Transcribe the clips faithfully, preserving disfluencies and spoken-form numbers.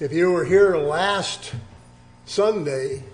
If you were here last Sunday,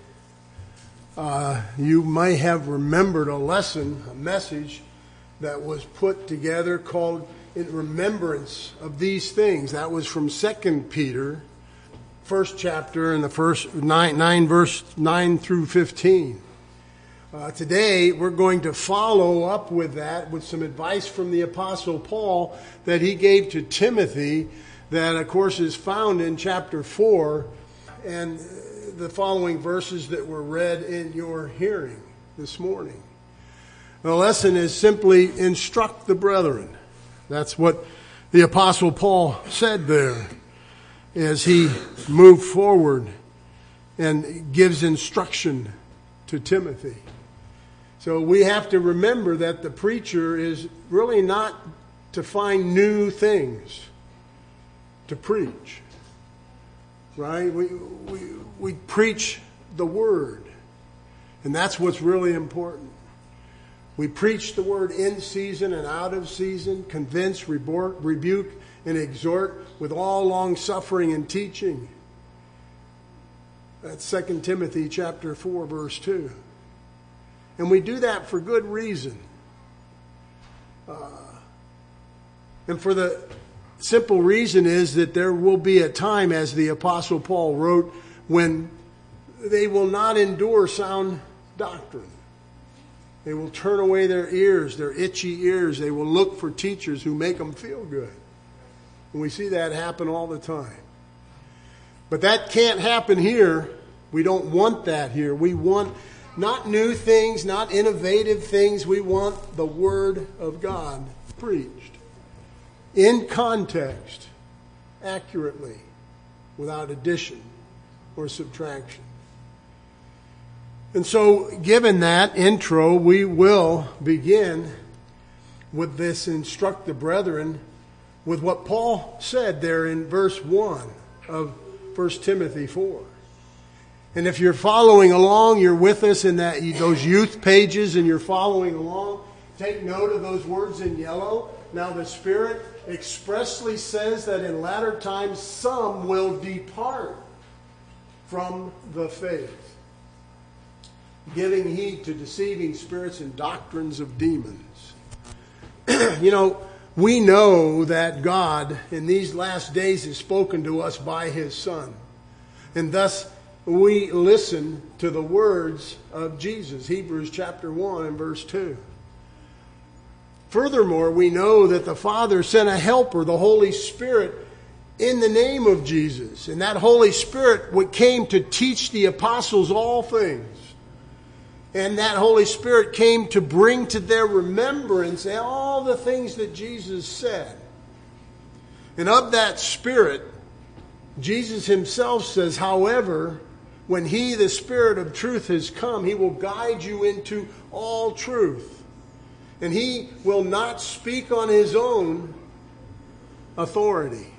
uh, you might have remembered a lesson, a message that was put together called In Remembrance of These Things. That was from Second Peter, first chapter, and the first nine, nine verse nine through fifteen. Uh, today, we're going to follow up with that with some advice from the Apostle Paul that he gave to Timothy that, of course, is found in chapter four and the following verses that were read in your hearing this morning. The lesson is simply instruct the brethren. That's what the Apostle Paul said there as he moved forward and gives instruction to Timothy. So we have to remember that the preacher is really not to find new things to preach, right? We, we, we preach the Word, and that's what's really important. We preach the Word in season and out of season, convince, rebuke, and exhort with all long suffering and teaching. That's Second Timothy chapter four, verse two. And we do that for good reason. Uh, and for the simple reason is that there will be a time, as the Apostle Paul wrote, when they will not endure sound doctrine. They will turn away their ears, their itchy ears. They will look for teachers who make them feel good. And we see that happen all the time. But that can't happen here. We don't want that here. We want not new things, not innovative things. We want the Word of God preached in context, accurately, without addition or subtraction. And so, given that intro, we will begin with this instruct the brethren with what Paul said there in verse one of First Timothy four. And if you're following along, you're with us in that those youth pages and you're following along, take note of those words in yellow. Now the Spirit expressly says that in latter times some will depart from the faith, giving heed to deceiving spirits and doctrines of demons. You know, we know that God in these last days has spoken to us by His Son. And thus we listen to the words of Jesus, Hebrews chapter one and verse two. Furthermore, we know that the Father sent a helper, the Holy Spirit, in the name of Jesus. And that Holy Spirit came to teach the apostles all things. And that Holy Spirit came to bring to their remembrance all the things that Jesus said. And of that Spirit, Jesus Himself says, however, when He, the Spirit of truth, has come, He will guide you into all truth. And He will not speak on His own authority.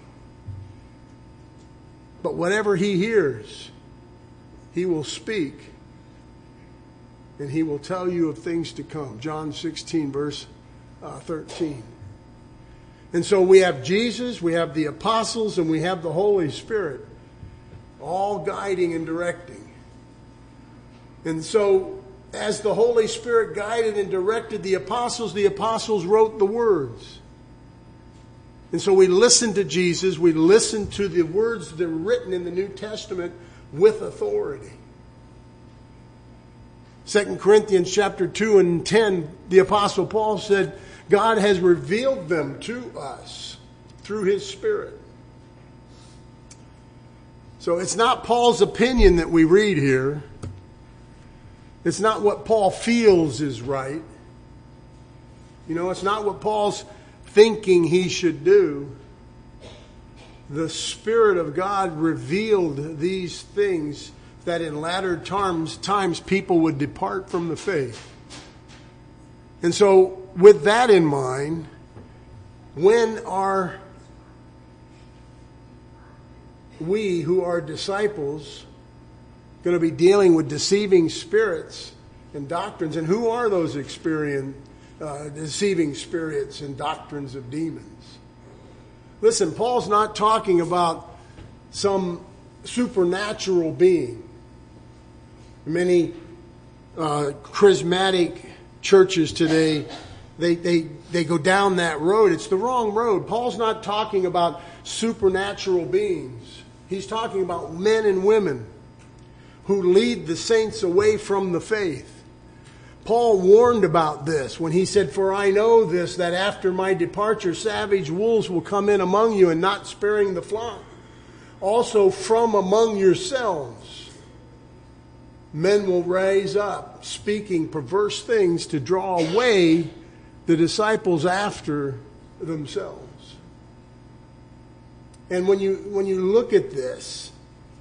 But whatever He hears, He will speak. And He will tell you of things to come. John sixteen, verse uh, thirteen. And so we have Jesus, we have the apostles, and we have the Holy Spirit, all guiding and directing. And so, as the Holy Spirit guided and directed the apostles, the apostles wrote the words. And so we listen to Jesus, we listen to the words that are written in the New Testament with authority. Second Corinthians chapter two and ten, the Apostle Paul said, God has revealed them to us through His Spirit. So it's not Paul's opinion that we read here. It's not what Paul feels is right. You know, it's not what Paul's thinking he should do. The Spirit of God revealed these things that in latter times, times people would depart from the faith. And so with that in mind, when are we who are disciples going to be dealing with deceiving spirits and doctrines? And who are those experienced uh, deceiving spirits and doctrines of demons? Listen, Paul's not talking about some supernatural being. Many uh, charismatic churches today, they, they, they go down that road. It's the wrong road. Paul's not talking about supernatural beings. He's talking about men and women who lead the saints away from the faith. Paul warned about this when he said, "For I know this, that after my departure savage wolves will come in among you, and not sparing the flock. Also from among yourselves men will rise up, speaking perverse things to draw away the disciples after themselves." And when you when you look at this,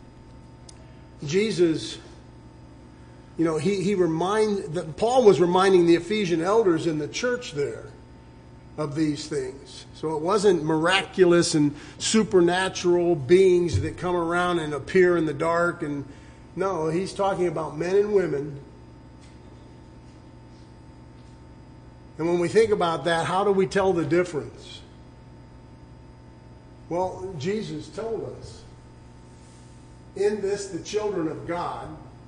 Jesus, you know, he he remind that Paul was reminding the Ephesian elders in the church there of these things. So it wasn't miraculous and supernatural beings that come around and appear in the dark. And no, he's talking about men and women. And when we think about that, how do we tell the difference? Well, Jesus told us, "In this the children of God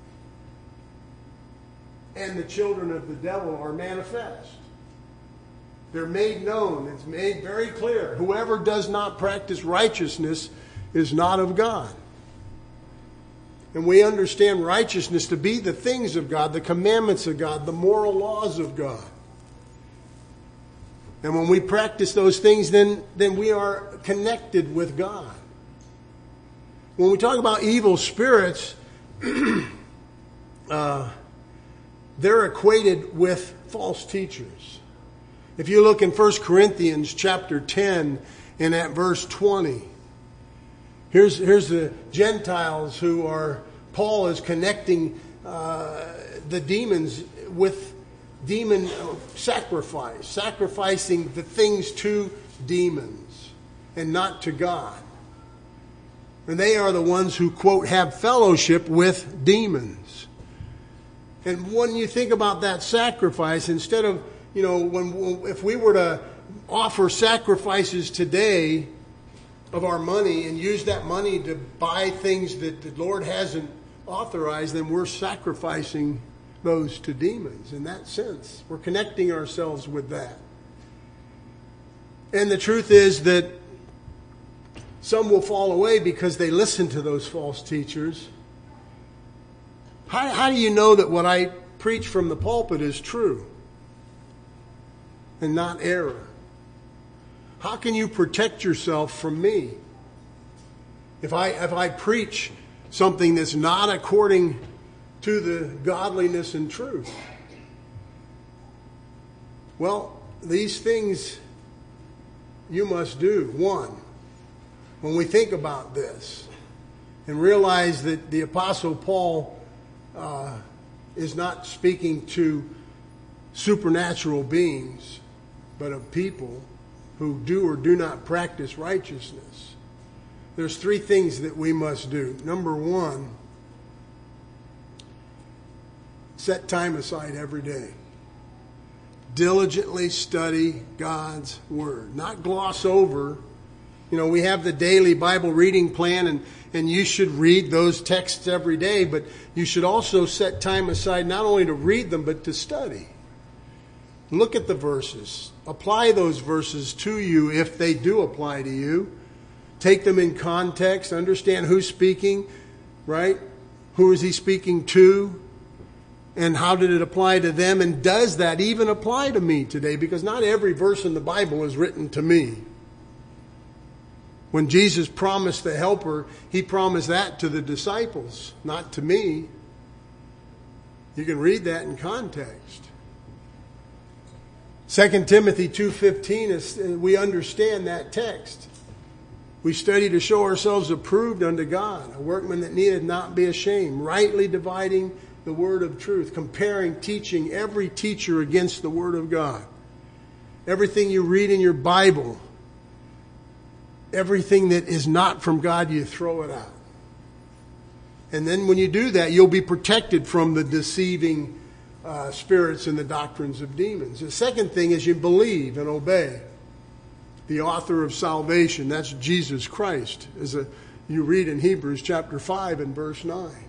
and the children of the devil are manifest." They're made known. It's made very clear. Whoever does not practice righteousness is not of God. And we understand righteousness to be the things of God, the commandments of God, the moral laws of God. And when we practice those things, then, then we are connected with God. When we talk about evil spirits, uh, they're equated with false teachers. If you look in First Corinthians chapter ten and at verse twenty, here's, here's the Gentiles who are, Paul is connecting uh, the demons with demon sacrifice, sacrificing the things to demons and not to God. And they are the ones who, quote, have fellowship with demons. And when you think about that sacrifice, instead of, you know, when if we were to offer sacrifices today of our money and use that money to buy things that the Lord hasn't authorized, then we're sacrificing those to demons in that sense. We're connecting ourselves with that. And the truth is that some will fall away because they listen to those false teachers. How, how do you know that what I preach from the pulpit is true and not error? How can you protect yourself from me? If I if I preach something that's not according to the godliness and truth. Well, these things you must do. One, when we think about this and realize that the Apostle Paul uh, is not speaking to supernatural beings, but of people who do or do not practice righteousness. There's three things that we must do. Number one, set time aside every day. Diligently study God's Word. Not gloss over. You know, we have the daily Bible reading plan, and, and you should read those texts every day, but you should also set time aside not only to read them, but to study. Look at the verses. Apply those verses to you if they do apply to you. Take them in context. Understand who's speaking, right? Who is he speaking to? And how did it apply to them? And does that even apply to me today? Because not every verse in the Bible is written to me. When Jesus promised the helper, he promised that to the disciples, not to me. You can read that in context. Second Timothy two fifteen, is, we understand that text. We study to show ourselves approved unto God, a workman that needeth not be ashamed, rightly dividing the word of truth, comparing, teaching every teacher against the word of God. Everything you read in your Bible, everything that is not from God, you throw it out. And then when you do that, you'll be protected from the deceiving uh, spirits and the doctrines of demons. The second thing is you believe and obey. The author of salvation, that's Jesus Christ, as a you read in Hebrews chapter five and verse nine.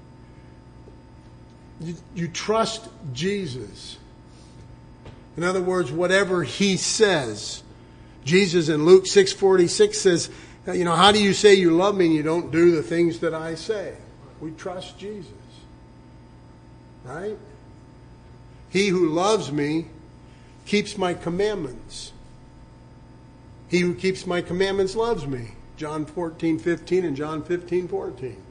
You, you trust Jesus. In other words, whatever he says. Jesus in Luke six forty-six says, you know, how do you say you love me and you don't do the things that I say? We trust Jesus. Right? He who loves me keeps my commandments. He who keeps my commandments loves me. John fourteen fifteen and John fifteen fourteen.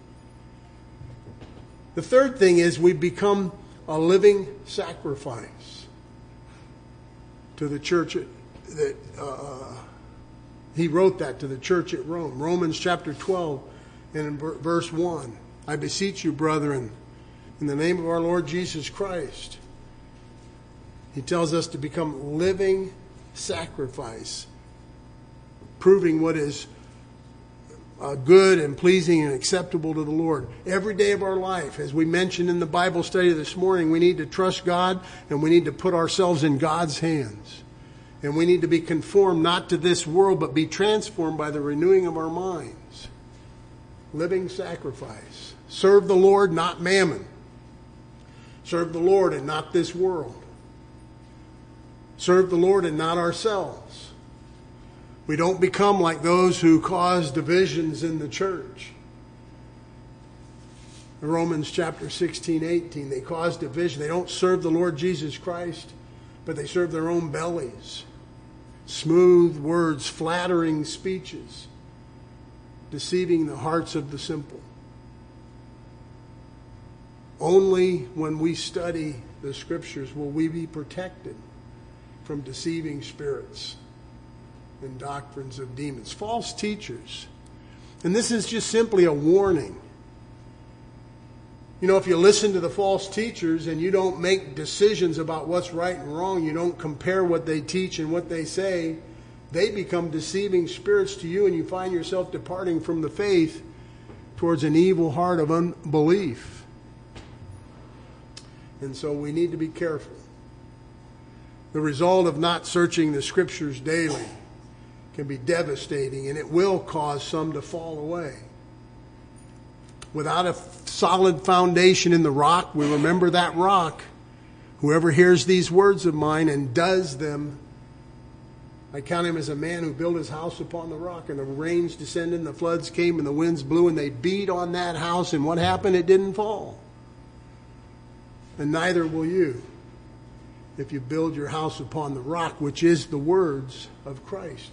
The third thing is we become a living sacrifice to the church that uh, he wrote that to the church at Rome. Romans chapter twelve and in verse one. I beseech you, brethren, in the name of our Lord Jesus Christ. He tells us to become living sacrifice, proving what is uh, good and pleasing and acceptable to the Lord. Every day of our life, as we mentioned in the Bible study this morning, we need to trust God and we need to put ourselves in God's hands. And we need to be conformed not to this world, but be transformed by the renewing of our minds. Living sacrifice. Serve the Lord, not mammon. Serve the Lord and not this world. Serve the Lord and not ourselves. We don't become like those who cause divisions in the church. In Romans chapter sixteen, eighteen, they cause division. They don't serve the Lord Jesus Christ, but they serve their own bellies. Smooth words, flattering speeches, deceiving the hearts of the simple. Only when we study the Scriptures will we be protected from deceiving spirits and doctrines of demons. False teachers. And this is just simply a warning. You know, if you listen to the false teachers and you don't make decisions about what's right and wrong, you don't compare what they teach and what they say, they become deceiving spirits to you and you find yourself departing from the faith towards an evil heart of unbelief. And so we need to be careful. The result of not searching the Scriptures daily can be devastating, and it will cause some to fall away. Without a solid foundation in the rock, we remember that rock. Whoever hears these words of mine and does them, I count him as a man who built his house upon the rock, and the rains descended, and the floods came, and the winds blew, and they beat on that house, and what happened? It didn't fall. And neither will you if you build your house upon the rock, which is the words of Christ.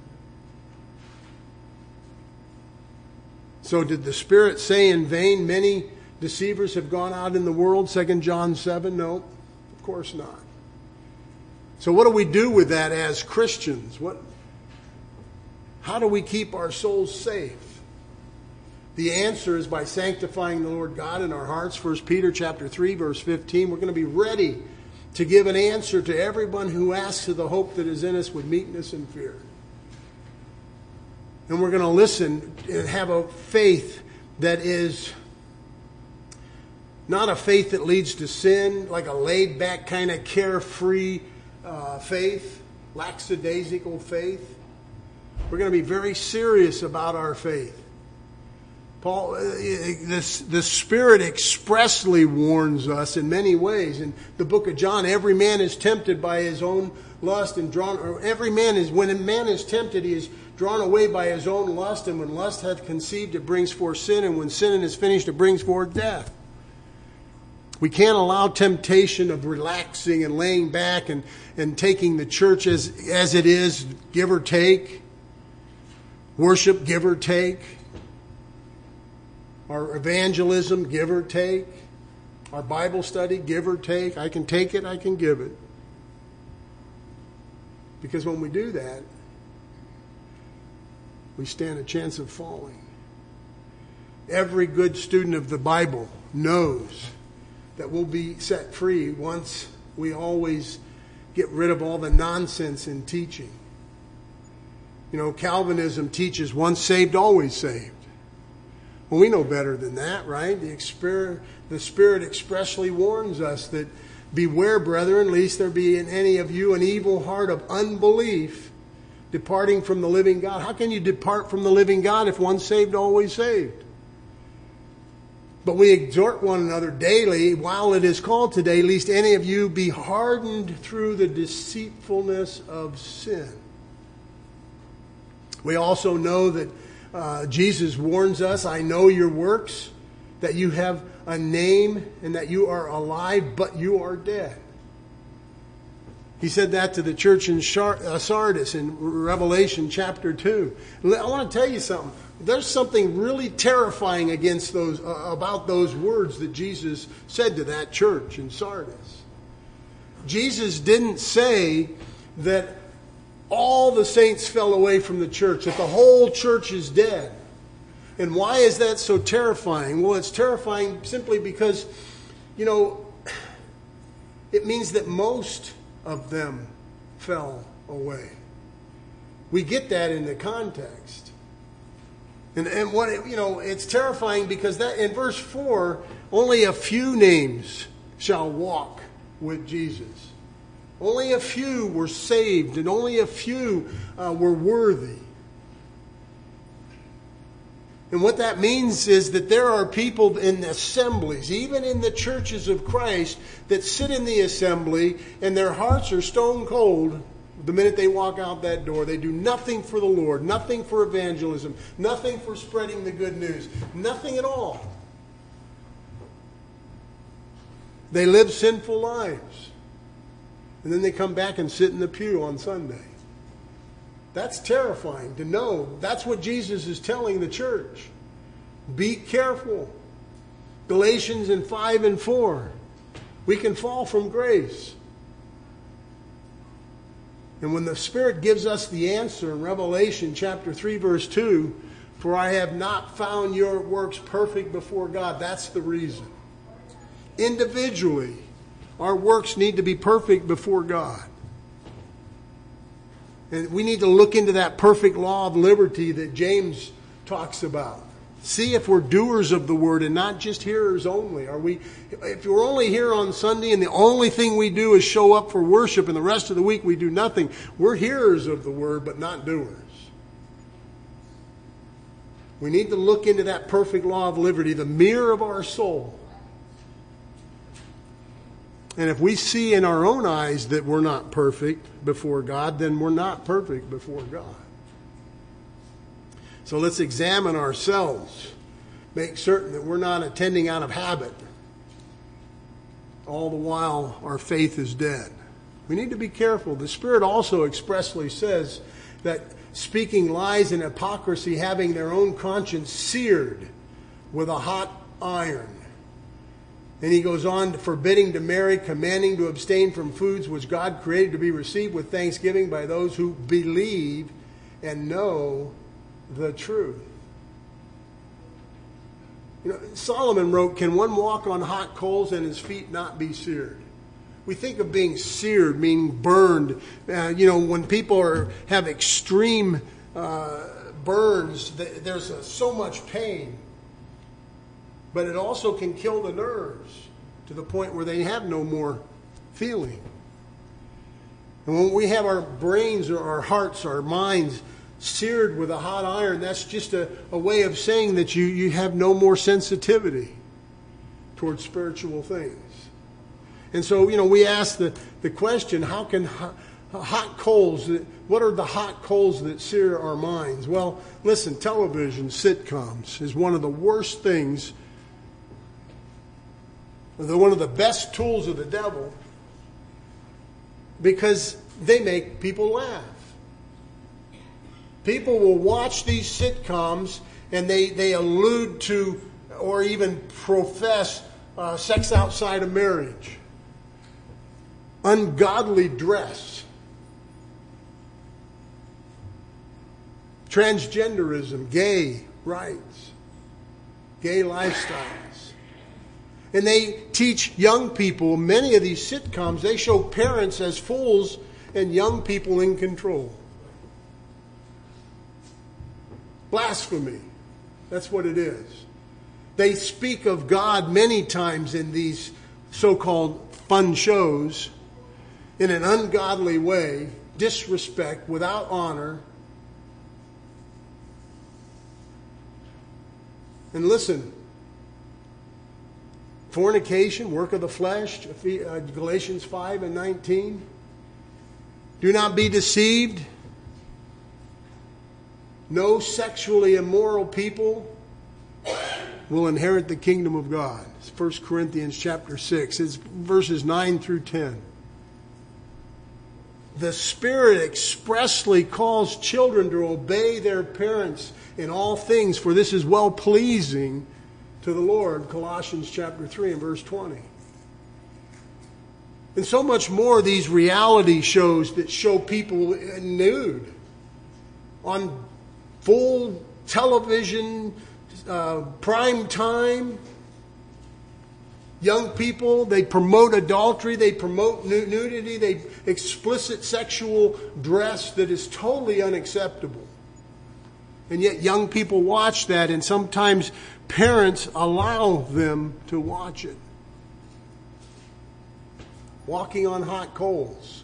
So did the Spirit say in vain, many deceivers have gone out in the world, Second John seven? No, of course not. So what do we do with that as Christians? What? How do we keep our souls safe? The answer is by sanctifying the Lord God in our hearts. First Peter chapter three, verse fifteen. We're going to be ready to give an answer to everyone who asks of the hope that is in us with meekness and fear. And we're going to listen and have a faith that is not a faith that leads to sin, like a laid-back kind of carefree uh, faith, lackadaisical faith. We're going to be very serious about our faith. Paul, this, the Spirit expressly warns us in many ways. In the book of John, every man is tempted by his own lust and drawn, or every man is, when a man is tempted, he is drawn away by his own lust, and when lust hath conceived, it brings forth sin, and when sin is finished, it brings forth death. We can't allow temptation of relaxing and laying back and, and taking the church as, as it is, give or take. Worship, give or take. Our evangelism, give or take. Our Bible study, give or take. I can take it, I can give it. Because when we do that, we stand a chance of falling. Every good student of the Bible knows that we'll be set free once we always get rid of all the nonsense in teaching. You know, Calvinism teaches once saved, always saved. Well, we know better than that, right? The Spirit, the Spirit expressly warns us that beware, brethren, lest there be in any of you an evil heart of unbelief departing from the living God. How can you depart from the living God if once saved, always saved? But we exhort one another daily, while it is called today, lest any of you be hardened through the deceitfulness of sin. We also know that uh, Jesus warns us, I know your works, that you have a name and that you are alive, but you are dead. He said that to the church in Sardis in Revelation chapter two. I want to tell you something. There's something really terrifying against those uh, about those words that Jesus said to that church in Sardis. Jesus didn't say that all the saints fell away from the church, that the whole church is dead. And why is that so terrifying? Well, it's terrifying simply because, you know, it means that most of them fell away. We get that in the context. And, and what, you know, it's terrifying because that in verse four, only a few names shall walk with Jesus. Only a few were saved and only a few uh, were worthy. And what that means is that there are people in assemblies, even in the churches of Christ, that sit in the assembly and their hearts are stone cold the minute they walk out that door. They do nothing for the Lord, nothing for evangelism, nothing for spreading the good news, nothing at all. They live sinful lives. And then they come back and sit in the pew on Sunday. That's terrifying to know. That's what Jesus is telling the church. Be careful. Galatians in five and four. We can fall from grace. And when the Spirit gives us the answer in Revelation chapter three verse two, for I have not found your works perfect before God. That's the reason. Individually, our works need to be perfect before God. And we need to look into that perfect law of liberty that James talks about. See if we're doers of the word and not just hearers only. Are we? If we're only here on Sunday and the only thing we do is show up for worship and the rest of the week we do nothing, we're hearers of the word but not doers. We need to look into that perfect law of liberty, the mirror of our soul. And if we see in our own eyes that we're not perfect before God, then we're not perfect before God. So let's examine ourselves. Make certain that we're not attending out of habit. All the while our faith is dead. We need to be careful. The Spirit also expressly says that speaking lies and hypocrisy, having their own conscience seared with a hot iron. And he goes on to forbidding to marry, commanding to abstain from foods which God created to be received with thanksgiving by those who believe and know the truth. You know, Solomon wrote, can one walk on hot coals and his feet not be seared? We think of being seared, meaning burned. Uh, you know, when people are have extreme uh, burns, there's a, so much pain. But it also can kill the nerves to the point where they have no more feeling. And when we have our brains or our hearts, our minds seared with a hot iron, that's just a, a way of saying that you, you have no more sensitivity towards spiritual things. And so, you know, we ask the, the question, how can hot, hot coals, what are the hot coals that sear our minds? Well, listen, television, sitcoms is one of the worst things. They're one of the best tools of the devil because they make people laugh. People will watch these sitcoms and they, they allude to or even profess uh, sex outside of marriage, ungodly dress, transgenderism, gay rights, gay lifestyles. And they teach young people, many of these sitcoms, they show parents as fools and young people in control. Blasphemy. That's what it is. They speak of God many times in these so-called fun shows in an ungodly way, disrespect, without honor. And listen, fornication, work of the flesh, Galatians five and nineteen. Do not be deceived. No sexually immoral people will inherit the kingdom of God. It's First Corinthians chapter six. It's verses nine through ten. The Spirit expressly calls children to obey their parents in all things, for this is well-pleasing to the Lord. Colossians chapter three and verse twenty. And so much more, these reality shows that show people nude on full television, uh, prime time. Young people, they promote adultery, they promote nudity, they explicit sexual dress that is totally unacceptable. And yet young people watch that, and sometimes parents allow them to watch it. Walking on hot coals.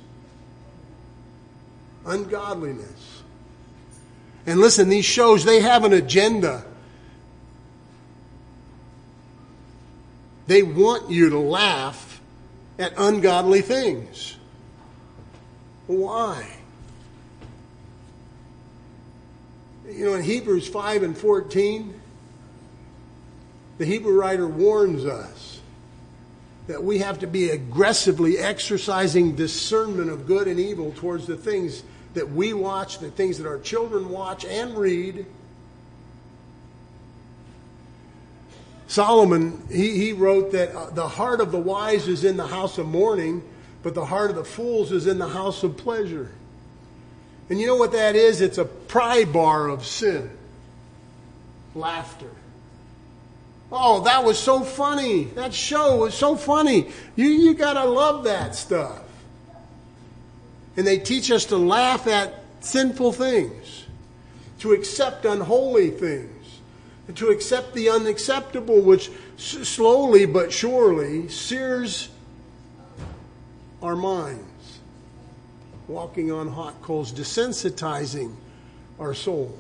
Ungodliness. And listen, these shows, they have an agenda. They want you to laugh at ungodly things. Why? You know, in Hebrews five and fourteen, the Hebrew writer warns us that we have to be aggressively exercising discernment of good and evil towards the things that we watch, the things that our children watch and read. Solomon, he, he wrote that uh, the heart of the wise is in the house of mourning, but the heart of the fools is in the house of pleasure. And you know what that is? It's a pry bar of sin. Laughter. Oh, that was so funny. That show was so funny. You, you gotta love that stuff. And they teach us to laugh at sinful things, to accept unholy things, and to accept the unacceptable, which s- slowly but surely sears our minds, walking on hot coals, desensitizing our souls.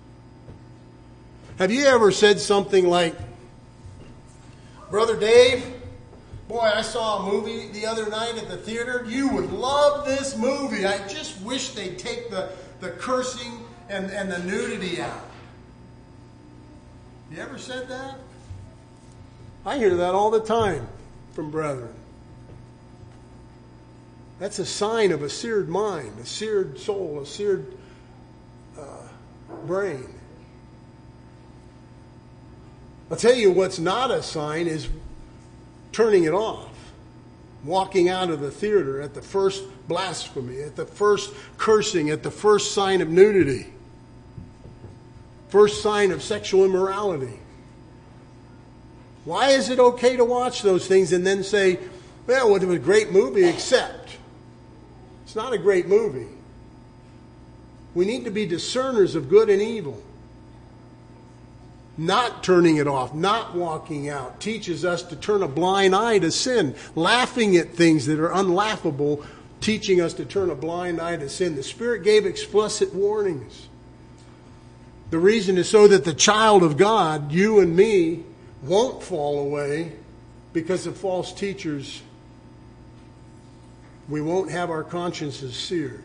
Have you ever said something like, "Brother Dave, boy, I saw a movie the other night at the theater. You would love this movie. I just wish they'd take the, the cursing and, and the nudity out." You ever said that? I hear that all the time from brethren. That's a sign of a seared mind, a seared soul, a seared uh, brain. I'll tell you what's not a sign is turning it off. Walking out of the theater at the first blasphemy, at the first cursing, at the first sign of nudity. First sign of sexual immorality. Why is it okay to watch those things and then say, well, it was a great movie, except it's not a great movie. We need to be discerners of good and evil. Not turning it off, not walking out, teaches us to turn a blind eye to sin. Laughing at things that are unlaughable, teaching us to turn a blind eye to sin. The Spirit gave explicit warnings. The reason is so that the child of God, you and me, won't fall away because of false teachers. We won't have our consciences seared.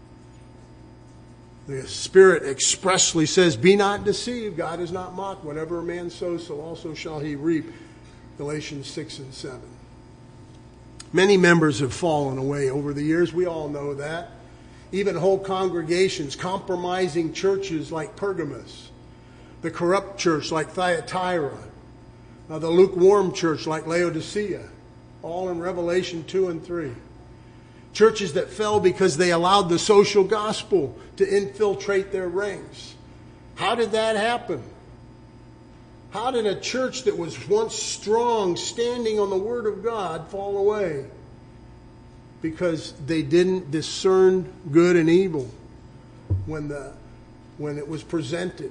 The Spirit expressly says, "Be not deceived. God is not mocked. Whatever a man sows, so also shall he reap." Galatians six and seven. Many members have fallen away over the years. We all know that. Even whole congregations, compromising churches like Pergamos, the corrupt church like Thyatira, uh, the lukewarm church like Laodicea, all in Revelation two and three. Churches that fell because they allowed the social gospel to infiltrate their ranks. How did that happen? How did a church that was once strong, standing on the Word of God, fall away? Because they didn't discern good and evil when the when it was presented.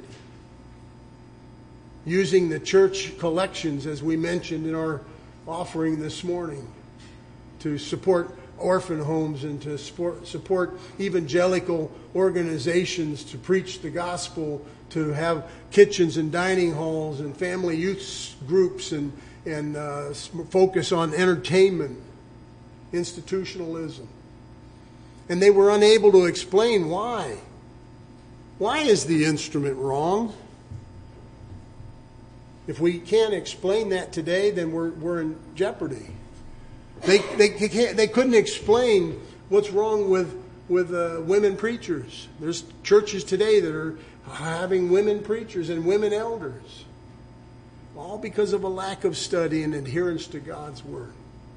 Using the church collections, as we mentioned in our offering this morning, to support orphan homes and to support, support evangelical organizations to preach the gospel, to have kitchens and dining halls and family youth groups and, and uh, focus on entertainment, institutionalism. And they were unable to explain why. Why is the instrument wrong? If we can't explain that today, then we're, we're in jeopardy. They, they, can't, they couldn't explain what's wrong with, with uh, women preachers. There's churches today that are having women preachers and women elders. All because of a lack of study and adherence to God's Word.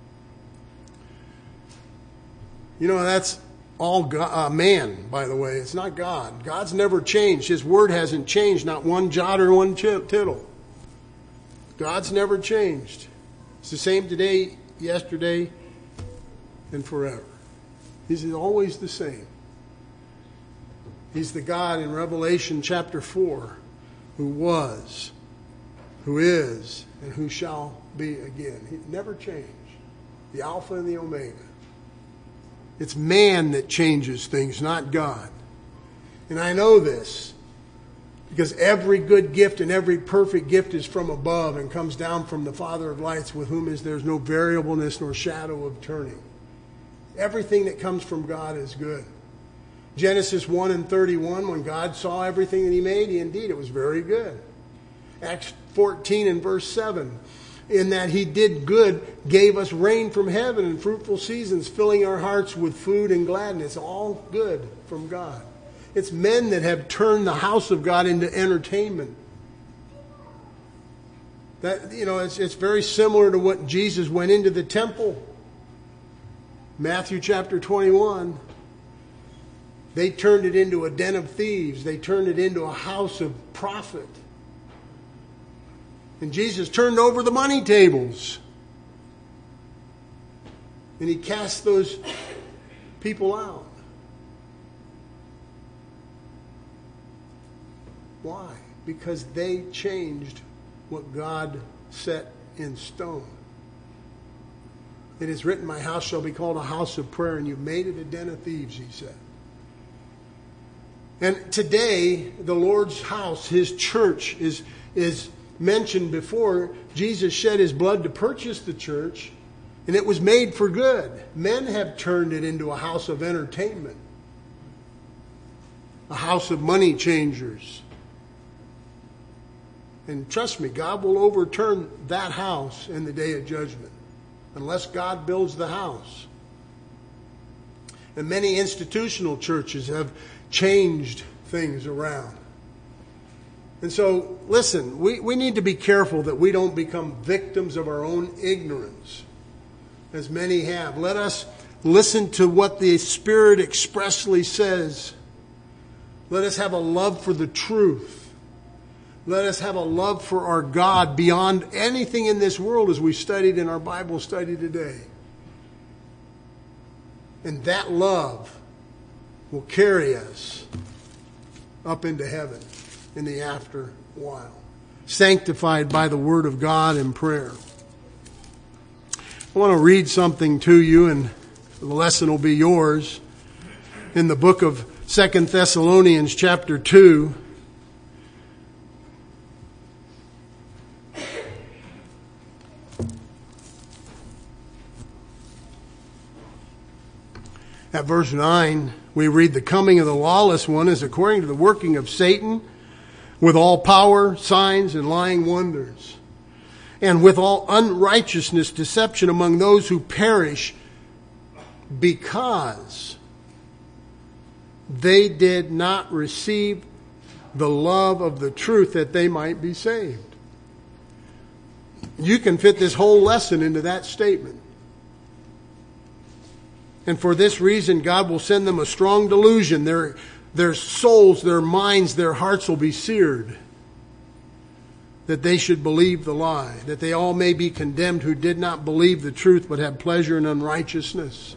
You know, that's all God, uh, man, by the way. It's not God. God's never changed. His Word hasn't changed, not one jot or one tittle. God's never changed. It's the same today, yesterday, and forever. He's always the same. He's the God in Revelation chapter four who was, who is, and who shall be again. He never changed. The Alpha and the Omega. It's man that changes things, not God. And I know this because every good gift and every perfect gift is from above and comes down from the Father of lights, with whom is there's no variableness nor shadow of turning. Everything that comes from God is good. Genesis one and thirty-one, when God saw everything that He made, He indeed, it was very good. Acts fourteen and verse seven, in that He did good, gave us rain from heaven and fruitful seasons, filling our hearts with food and gladness. All good from God. It's men that have turned the house of God into entertainment. That, you know, it's, it's very similar to what Jesus went into the temple. Matthew chapter twenty-one. They turned it into a den of thieves. They turned it into a house of profit. And Jesus turned over the money tables. And He cast those people out. Why? Because they changed what God set in stone. It is written, my house shall be called a house of prayer, and you made it a den of thieves, He said. And today, the Lord's house, His church, is, is mentioned before. Jesus shed His blood to purchase the church, and it was made for good. Men have turned it into a house of entertainment, a house of money changers. And trust me, God will overturn that house in the day of judgment, unless God builds the house. And many institutional churches have changed things around. And so, listen, we, we need to be careful that we don't become victims of our own ignorance, as many have. Let us listen to what the Spirit expressly says. Let us have a love for the truth. Let us have a love for our God beyond anything in this world, as we studied in our Bible study today. And that love will carry us up into heaven in the after while, sanctified by the Word of God and prayer. I want to read something to you, and the lesson will be yours. In the book of Second Thessalonians chapter two, at verse nine, we read, the coming of the lawless one is according to the working of Satan, with all power, signs, and lying wonders, and with all unrighteousness, deception among those who perish, because they did not receive the love of the truth, that they might be saved. You can fit this whole lesson into that statement. And for this reason, God will send them a strong delusion. Their, their souls, their minds, their hearts will be seared, that they should believe the lie, that they all may be condemned who did not believe the truth, but had pleasure in unrighteousness.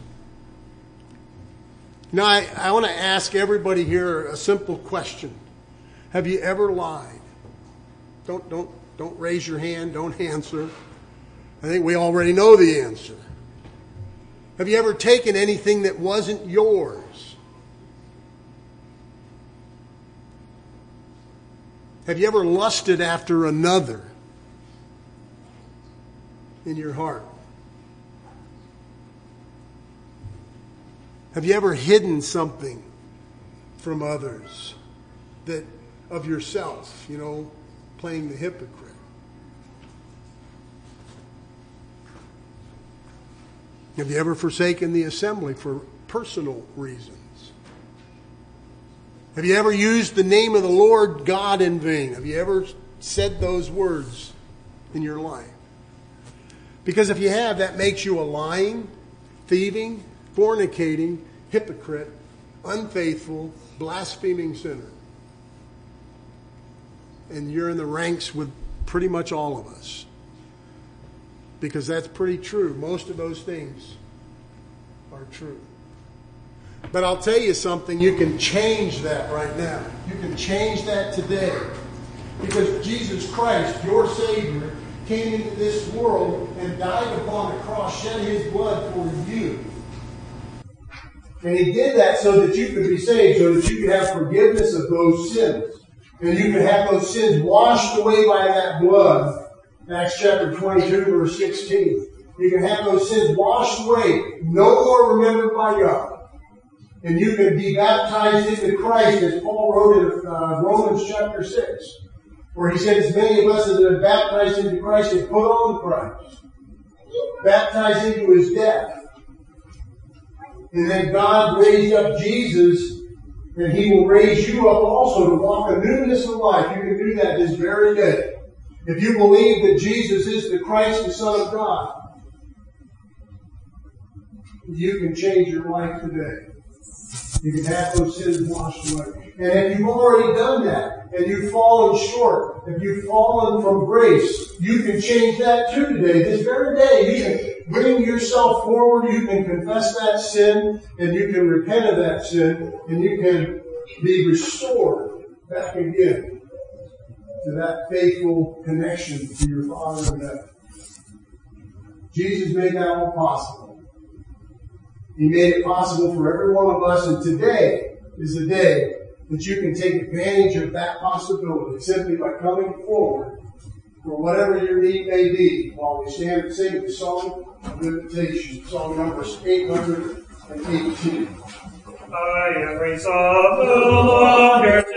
Now, I, I want to ask everybody here a simple question. Have you ever lied? Don't, don't, don't raise your hand. Don't answer. I think we already know the answer. Have you ever taken anything that wasn't yours? Have you ever lusted after another in your heart? Have you ever hidden something from others that of yourself, you know, playing the hypocrite? Have you ever forsaken the assembly for personal reasons? Have you ever used the name of the Lord God in vain? Have you ever said those words in your life? Because if you have, that makes you a lying, thieving, fornicating, hypocrite, unfaithful, blaspheming sinner. And you're in the ranks with pretty much all of us. Because that's pretty true. Most of those things are true. But I'll tell you something, you can change that right now. You can change that today. Because Jesus Christ, your Savior, came into this world and died upon the cross, shed His blood for you. And He did that so that you could be saved, so that you could have forgiveness of those sins. And you could have those sins washed away by that blood. Acts chapter twenty-two, verse sixteen. You can have those sins washed away, no more remembered by God. And you can be baptized into Christ, as Paul wrote in uh, Romans chapter six, where he said, as many of us as have been baptized into Christ have put on Christ. Baptized into His death. And then God raised up Jesus, and He will raise you up also to walk a newness of life. You can do that this very day. If you believe that Jesus is the Christ, the Son of God, you can change your life today. You can have those sins washed away. And if you've already done that, and you've fallen short, if you've fallen from grace, you can change that too today. This very day, you can bring yourself forward, you can confess that sin, and you can repent of that sin, and you can be restored back again to that faithful connection to your Father in heaven. Jesus made that all possible. He made it possible for every one of us, and today is the day that you can take advantage of that possibility simply by coming forward for whatever your need may be while we stand and sing the song of invitation, song number eight hundred eighteen. I am raised of the Lord.